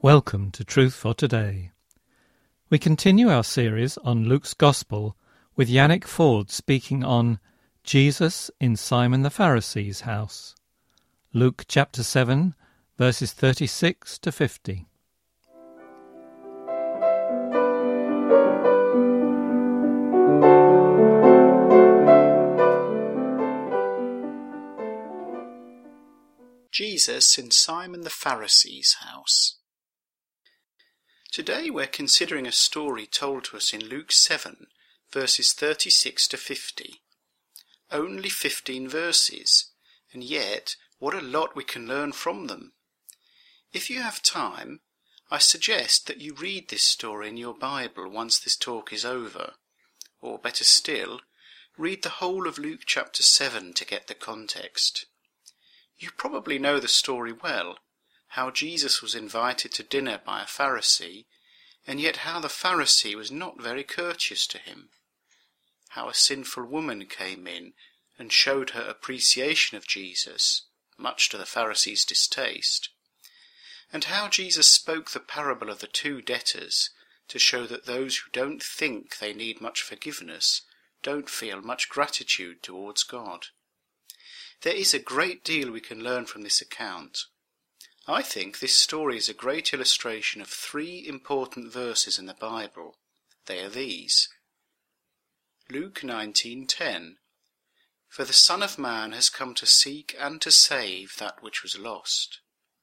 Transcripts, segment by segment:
Welcome to Truth for Today. We continue our series on Luke's Gospel with Yannick Ford speaking on Jesus in Simon the Pharisee's house. Luke chapter 7, verses 36 to 50. Jesus in Simon the Pharisee's house. Today we're considering a story told to us in Luke 7, verses 36 to 50. Only 15 verses, and yet what a lot we can learn from them. If you have time, I suggest that you read this story in your Bible once this talk is over. Or better still, read the whole of Luke chapter 7 to get the context. You probably know the story well, how Jesus was invited to dinner by a Pharisee, and yet how the Pharisee was not very courteous to him. How a sinful woman came in and showed her appreciation of Jesus, much to the Pharisee's distaste, and how Jesus spoke the parable of the two debtors to show that those who don't think they need much forgiveness don't feel much gratitude towards God. There is a great deal we can learn from this account. I think this story is a great illustration of 3 important verses in the Bible. They are these. Luke 19:10. For the Son of Man has come to seek and to save that which was lost.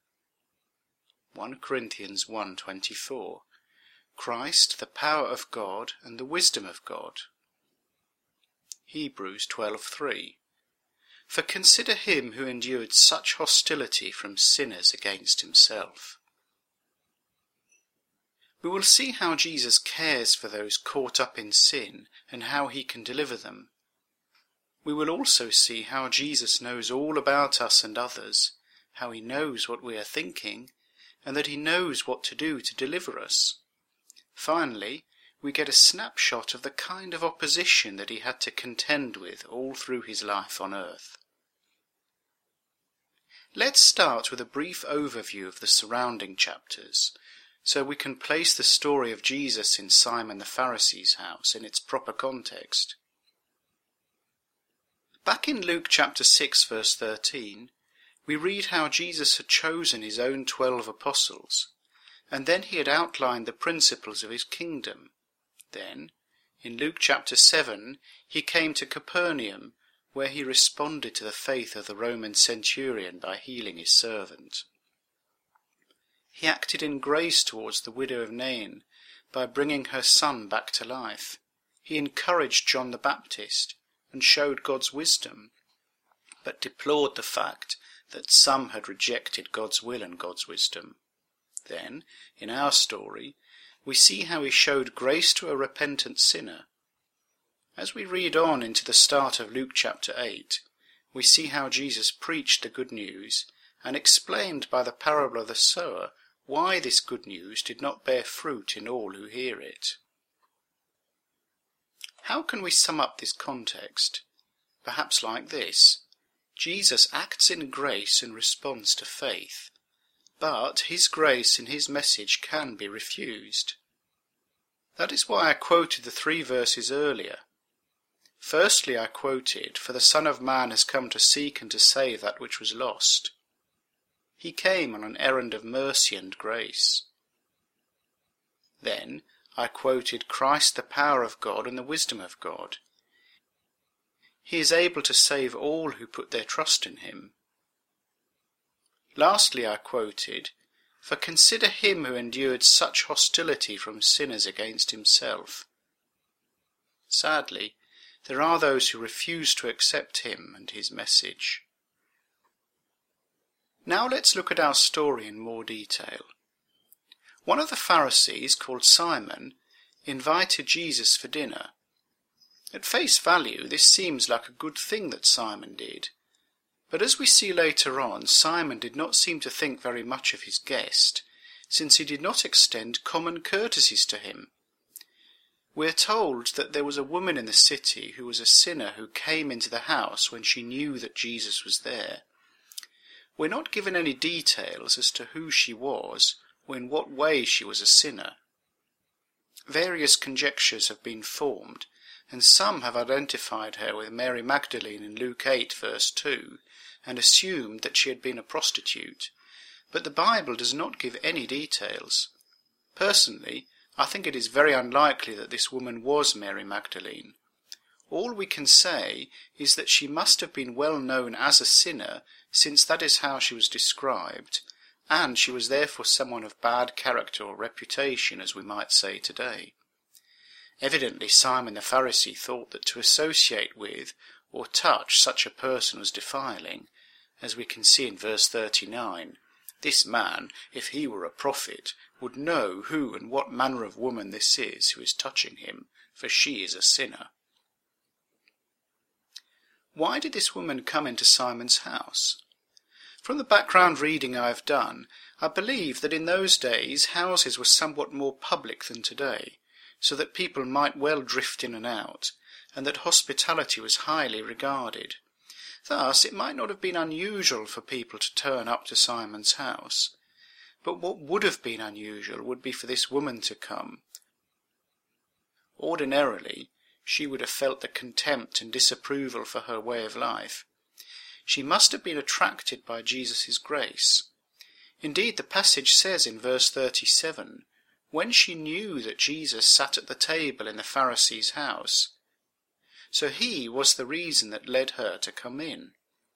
1 Corinthians 1:24. Christ, the power of God and the wisdom of God. Hebrews 12:3. For consider him who endured such hostility from sinners against himself. We will see how Jesus cares for those caught up in sin and how he can deliver them. We will also see how Jesus knows all about us and others, how he knows what we are thinking, and that he knows what to do to deliver us. Finally, we get a snapshot of the kind of opposition that he had to contend with all through his life on earth. Let's start with a brief overview of the surrounding chapters, so we can place the story of Jesus in Simon the Pharisee's house in its proper context. Back in Luke chapter 6 verse 13, we read how Jesus had chosen his own 12 apostles, and then he had outlined the principles of his kingdom. Then, in Luke chapter 7, he came to Capernaum, where he responded to the faith of the Roman centurion by healing his servant. He acted in grace towards the widow of Nain by bringing her son back to life. He encouraged John the Baptist and showed God's wisdom, but deplored the fact that some had rejected God's will and God's wisdom. Then, in our story, we see how he showed grace to a repentant sinner. As we read on into the start of Luke chapter 8, we see how Jesus preached the good news and explained by the parable of the sower why this good news did not bear fruit in all who hear it. How can we sum up this context? Perhaps like this. Jesus acts in grace in response to faith, but his grace and his message can be refused. That is why I quoted the 3 verses earlier. Firstly, I quoted, "For the Son of Man has come to seek and to save that which was lost." He came on an errand of mercy and grace. Then I quoted Christ, the power of God and the wisdom of God. He is able to save all who put their trust in him. Lastly, I quoted, "For consider him who endured such hostility from sinners against himself." Sadly, there are those who refuse to accept him and his message. Now let's look at our story in more detail. One of the Pharisees, called Simon, invited Jesus for dinner. At face value, this seems like a good thing that Simon did. But as we see later on, Simon did not seem to think very much of his guest, since he did not extend common courtesies to him. We are told that there was a woman in the city who was a sinner who came into the house when she knew that Jesus was there. We're not given any details as to who she was or in what way she was a sinner. Various conjectures have been formed, and some have identified her with Mary Magdalene in Luke 8 verse 2, and assumed that she had been a prostitute, but the Bible does not give any details. Personally, I think it is very unlikely that this woman was Mary Magdalene. All we can say is that she must have been well known as a sinner, since that is how she was described, and she was therefore someone of bad character or reputation, as we might say today. Evidently Simon the Pharisee thought that to associate with or touch such a person was defiling, as we can see in verse 39. This man, if he were a prophet, would know who and what manner of woman this is who is touching him, for she is a sinner. Why did this woman come into Simon's house? From the background reading I have done, I believe that in those days houses were somewhat more public than today, so that people might well drift in and out, and that hospitality was highly regarded. Thus it might not have been unusual for people to turn up to Simon's house, but what would have been unusual would be for this woman to come. Ordinarily, she would have felt the contempt and disapproval for her way of life. She must have been attracted by Jesus' grace. Indeed, the passage says in verse 37, when she knew that Jesus sat at the table in the Pharisee's house, so he was the reason that led her to come in.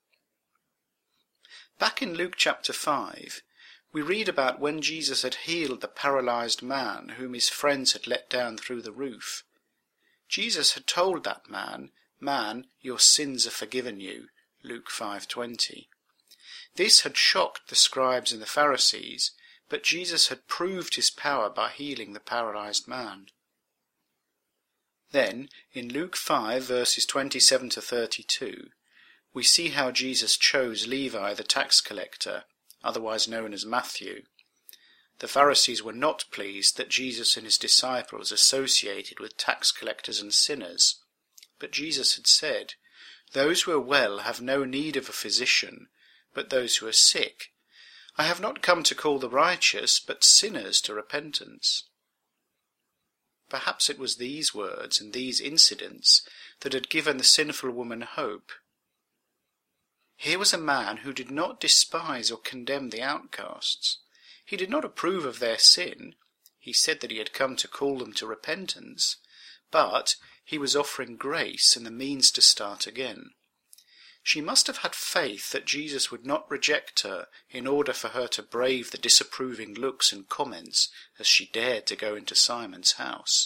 Back in Luke chapter 5, we read about when Jesus had healed the paralyzed man whom his friends had let down through the roof. Jesus had told that man, "Man, your sins are forgiven you," Luke 5:20. This had shocked the scribes and the Pharisees, but Jesus had proved his power by healing the paralyzed man. Then, in Luke 5 verses 27 to 32, we see how Jesus chose Levi the tax collector, otherwise known as Matthew. The Pharisees were not pleased that Jesus and his disciples associated with tax collectors and sinners, but Jesus had said, "Those who are well have no need of a physician, but those who are sick. I have not come to call the righteous, but sinners to repentance." Perhaps it was these words and these incidents that had given the sinful woman hope. Here was a man who did not despise or condemn the outcasts. He did not approve of their sin. He said that he had come to call them to repentance, but he was offering grace and the means to start again. She must have had faith that Jesus would not reject her in order for her to brave the disapproving looks and comments as she dared to go into Simon's house.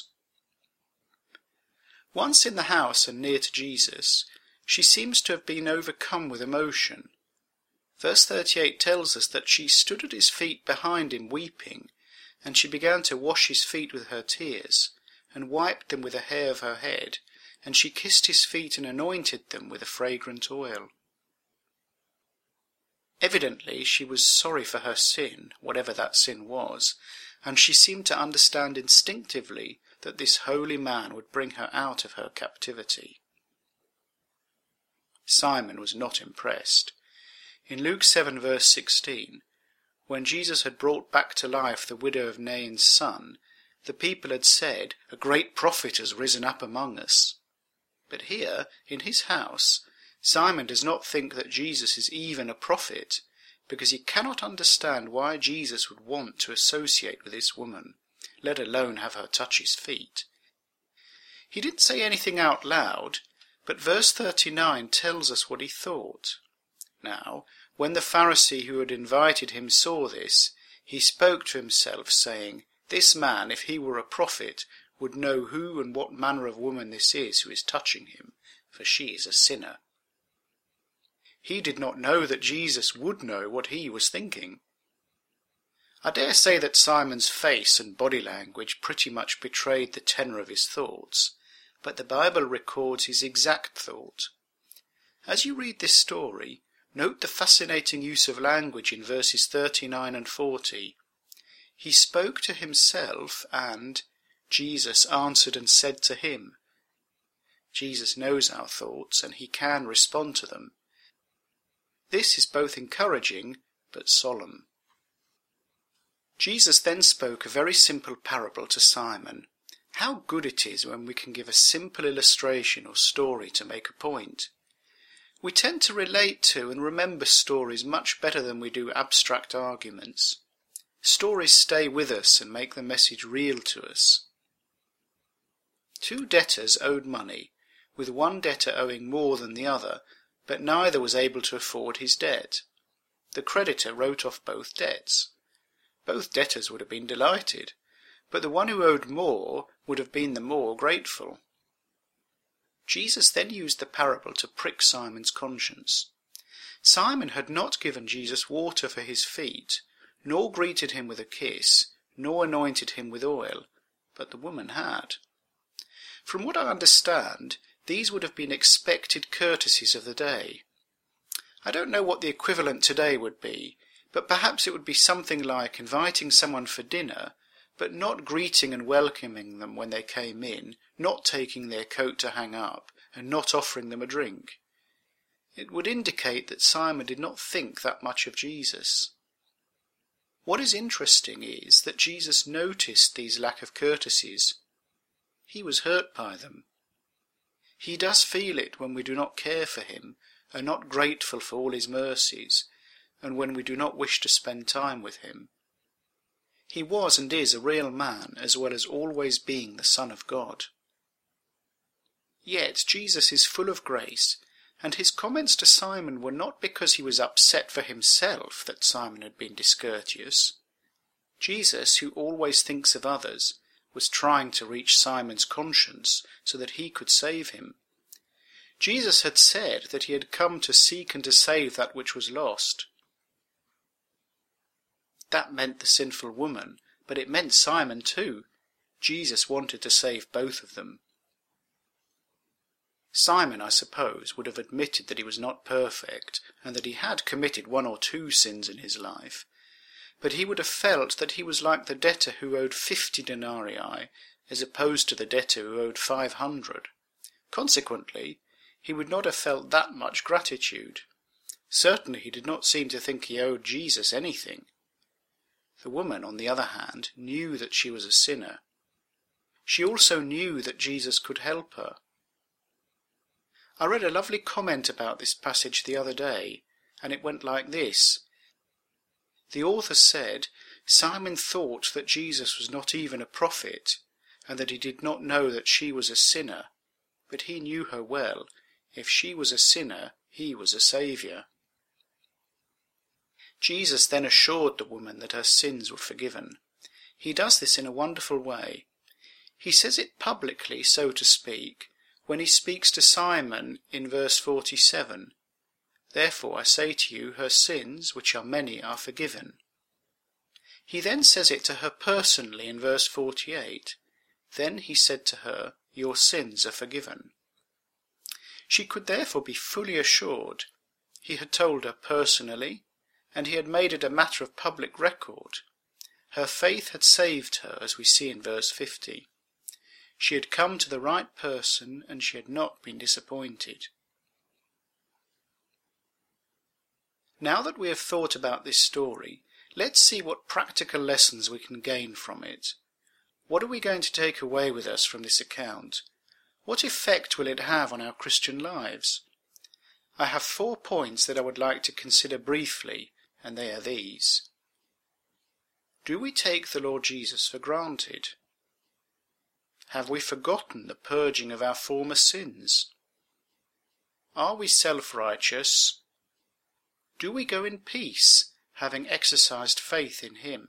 Once in the house and near to Jesus, she seems to have been overcome with emotion. Verse 38 tells us that she stood at his feet behind him weeping, and she began to wash his feet with her tears, and wiped them with the hair of her head, and she kissed his feet and anointed them with a fragrant oil. Evidently she was sorry for her sin, whatever that sin was, and she seemed to understand instinctively that this holy man would bring her out of her captivity. Simon was not impressed. In Luke 7 verse 16, when Jesus had brought back to life the widow of Nain's son, the people had said, "A great prophet has risen up among us." But here, in his house, Simon does not think that Jesus is even a prophet, because he cannot understand why Jesus would want to associate with this woman, let alone have her touch his feet. He didn't say anything out loud, but verse 39 tells us what he thought. Now, when the Pharisee who had invited him saw this, he spoke to himself, saying, "This man, if he were a prophet, would know who and what manner of woman this is who is touching him, for she is a sinner." He did not know that Jesus would know what he was thinking. I dare say that Simon's face and body language pretty much betrayed the tenor of his thoughts, but the Bible records his exact thought. As you read this story, note the fascinating use of language in verses 39 and 40. He spoke to himself, and Jesus answered and said to him. Jesus knows our thoughts, and he can respond to them. This is both encouraging but solemn. Jesus then spoke a very simple parable to Simon. How good it is when we can give a simple illustration or story to make a point. We tend to relate to and remember stories much better than we do abstract arguments. Stories stay with us and make the message real to us. 2 debtors owed money, with one debtor owing more than the other, but neither was able to afford his debt. The creditor wrote off both debts. Both debtors would have been delighted, but the one who owed more would have been the more grateful. Jesus then used the parable to prick Simon's conscience. Simon had not given Jesus water for his feet, nor greeted him with a kiss, nor anointed him with oil, but the woman had. From what I understand, these would have been expected courtesies of the day. I don't know what the equivalent today would be, but perhaps it would be something like inviting someone for dinner, but not greeting and welcoming them when they came in, not taking their coat to hang up, and not offering them a drink. It would indicate that Simon did not think that much of Jesus. What is interesting is that Jesus noticed these lack of courtesies. He was hurt by them. He does feel it when we do not care for him, are not grateful for all his mercies, and when we do not wish to spend time with him. He was and is a real man, as well as always being the Son of God. Yet Jesus is full of grace, and his comments to Simon were not because he was upset for himself that Simon had been discourteous. Jesus, who always thinks of others, was trying to reach Simon's conscience so that he could save him. Jesus had said that he had come to seek and to save that which was lost. That meant the sinful woman, but it meant Simon too. Jesus wanted to save both of them. Simon, I suppose, would have admitted that he was not perfect, and that he had committed 1 or 2 sins in his life, but he would have felt that he was like the debtor who owed 50 denarii, as opposed to the debtor who owed 500. Consequently, he would not have felt that much gratitude. Certainly he did not seem to think he owed Jesus anything. The woman, on the other hand, knew that she was a sinner. She also knew that Jesus could help her. I read a lovely comment about this passage the other day, and it went like this. The author said, Simon thought that Jesus was not even a prophet, and that he did not know that she was a sinner, but he knew her well. If she was a sinner, he was a saviour. Jesus then assured the woman that her sins were forgiven. He does this in a wonderful way. He says it publicly, so to speak, when he speaks to Simon in verse 47. Therefore I say to you, her sins, which are many, are forgiven. He then says it to her personally in verse 48. Then he said to her, your sins are forgiven. She could therefore be fully assured. He had told her personally, and he had made it a matter of public record. Her faith had saved her, as we see in verse 50. She had come to the right person, and she had not been disappointed. Now that we have thought about this story, let's see what practical lessons we can gain from it. What are we going to take away with us from this account? What effect will it have on our Christian lives? I have 4 points that I would like to consider briefly, and they are these. Do we take the Lord Jesus for granted? Have we forgotten the purging of our former sins? Are we self-righteous? Do we go in peace, having exercised faith in him?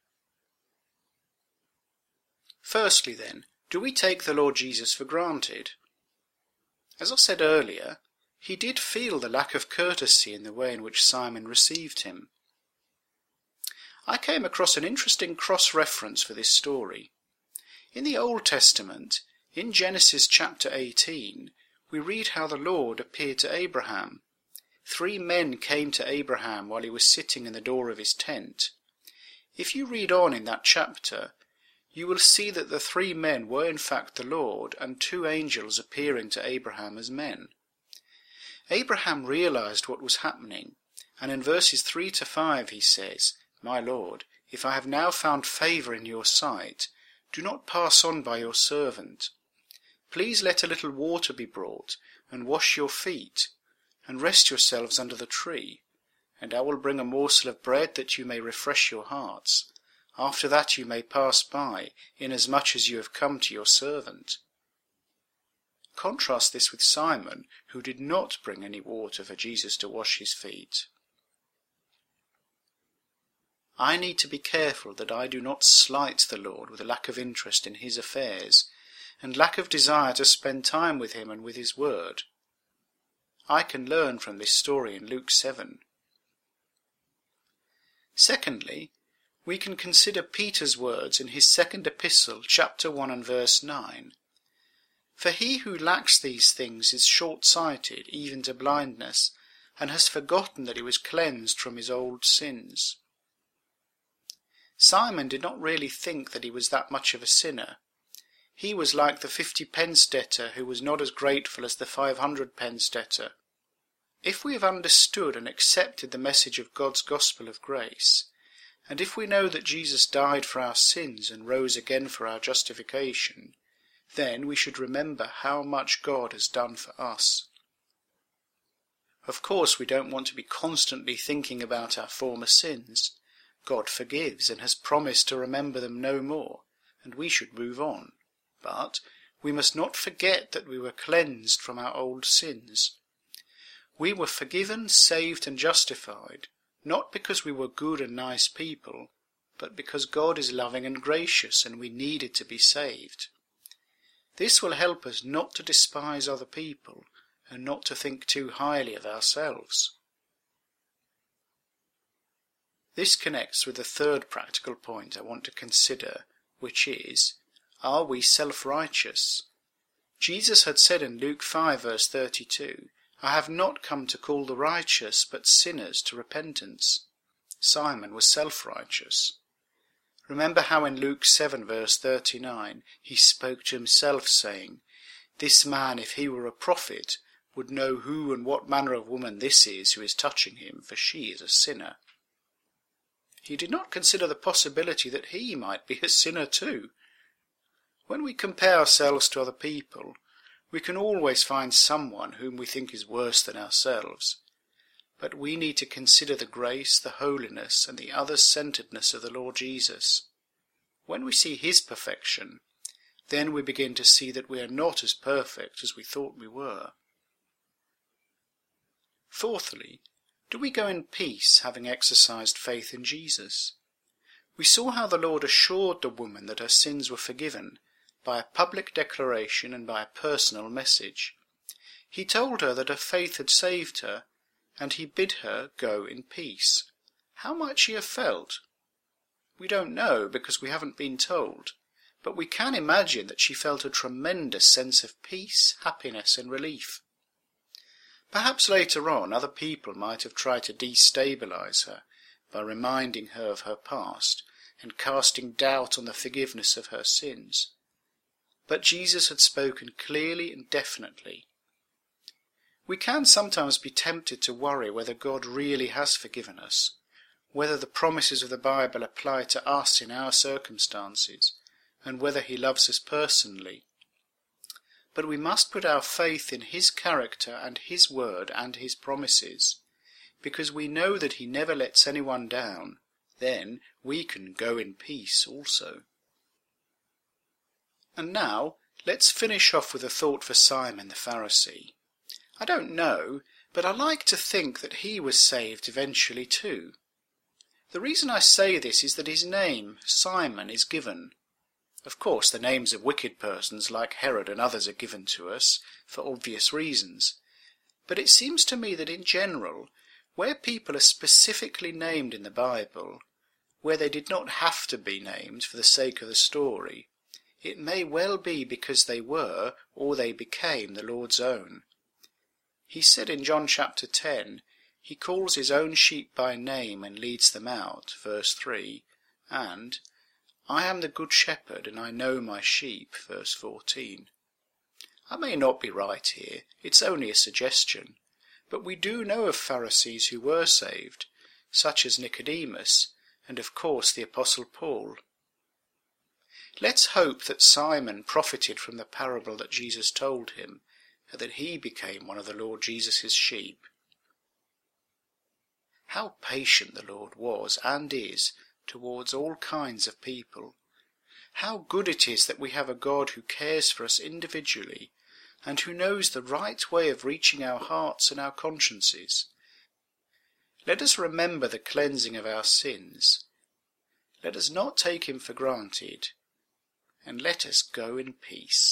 Firstly then, do we take the Lord Jesus for granted? As I said earlier, he did feel the lack of courtesy in the way in which Simon received him. I came across an interesting cross-reference for this story. In the Old Testament, in Genesis chapter 18, we read how the Lord appeared to Abraham. 3 men came to Abraham while he was sitting in the door of his tent. If you read on in that chapter, you will see that the 3 men were in fact the Lord and 2 angels appearing to Abraham as men. Abraham realized what was happening, and in verses 3 to 5 he says, My Lord, if I have now found favour in your sight, do not pass on by your servant. Please let a little water be brought, and wash your feet, and rest yourselves under the tree, and I will bring a morsel of bread that you may refresh your hearts. After that you may pass by, inasmuch as you have come to your servant." Contrast this with Simon, who did not bring any water for Jesus to wash his feet. I need to be careful that I do not slight the Lord with a lack of interest in his affairs, and lack of desire to spend time with him and with his word. I can learn from this story in Luke 7. Secondly, we can consider Peter's words in his second epistle, chapter 1 and verse 9. "For he who lacks these things is short-sighted, even to blindness, and has forgotten that he was cleansed from his old sins." Simon did not really think that he was that much of a sinner. He was like the 50-pence debtor who was not as grateful as the 500-pence debtor. If we have understood and accepted the message of God's gospel of grace, and if we know that Jesus died for our sins and rose again for our justification, then we should remember how much God has done for us. Of course, we don't want to be constantly thinking about our former sins. God forgives and has promised to remember them no more, and we should move on. But we must not forget that we were cleansed from our old sins. We were forgiven, saved, and justified, not because we were good and nice people, but because God is loving and gracious and we needed to be saved. This will help us not to despise other people and not to think too highly of ourselves. This connects with the third practical point I want to consider, which is, are we self-righteous? Jesus had said in Luke 5 verse 32, "I have not come to call the righteous, but sinners to repentance." Simon was self-righteous. Remember how in Luke 7 verse 39 he spoke to himself saying, "This man, if he were a prophet, would know who and what manner of woman this is who is touching him, for she is a sinner." He did not consider the possibility that he might be a sinner too. When we compare ourselves to other people, we can always find someone whom we think is worse than ourselves. But we need to consider the grace, the holiness, and the other-centeredness of the Lord Jesus. When we see his perfection, then we begin to see that we are not as perfect as we thought we were. Fourthly, do we go in peace, having exercised faith in Jesus? We saw how the Lord assured the woman that her sins were forgiven, by a public declaration and by a personal message. He told her that her faith had saved her, and he bid her go in peace. How might she have felt? We don't know, because we haven't been told, but we can imagine that she felt a tremendous sense of peace, happiness, and relief. Perhaps later on other people might have tried to destabilize her by reminding her of her past and casting doubt on the forgiveness of her sins. But Jesus had spoken clearly and definitely. We can sometimes be tempted to worry whether God really has forgiven us, whether the promises of the Bible apply to us in our circumstances, and whether he loves us personally. But we must put our faith in his character and his word and his promises, because we know that he never lets anyone down. Then we can go in peace also. And now let's finish off with a thought for Simon the Pharisee. I don't know, but I like to think that he was saved eventually too. The reason I say this is that his name, Simon, is given. Of course, the names of wicked persons like Herod and others are given to us, for obvious reasons. But it seems to me that in general, where people are specifically named in the Bible, where they did not have to be named for the sake of the story, it may well be because they were, or they became, the Lord's own. He said in John chapter 10, he calls his own sheep by name and leads them out, verse 3, and I am the good shepherd, and I know my sheep, verse 14. I may not be right here, it's only a suggestion, but we do know of Pharisees who were saved, such as Nicodemus, and of course the Apostle Paul. Let's hope that Simon profited from the parable that Jesus told him, and that he became one of the Lord Jesus' sheep. How patient the Lord was and is towards all kinds of people. How good it is that we have a God who cares for us individually and who knows the right way of reaching our hearts and our consciences. Let us remember the cleansing of our sins. Let us not take him for granted, and let us go in peace.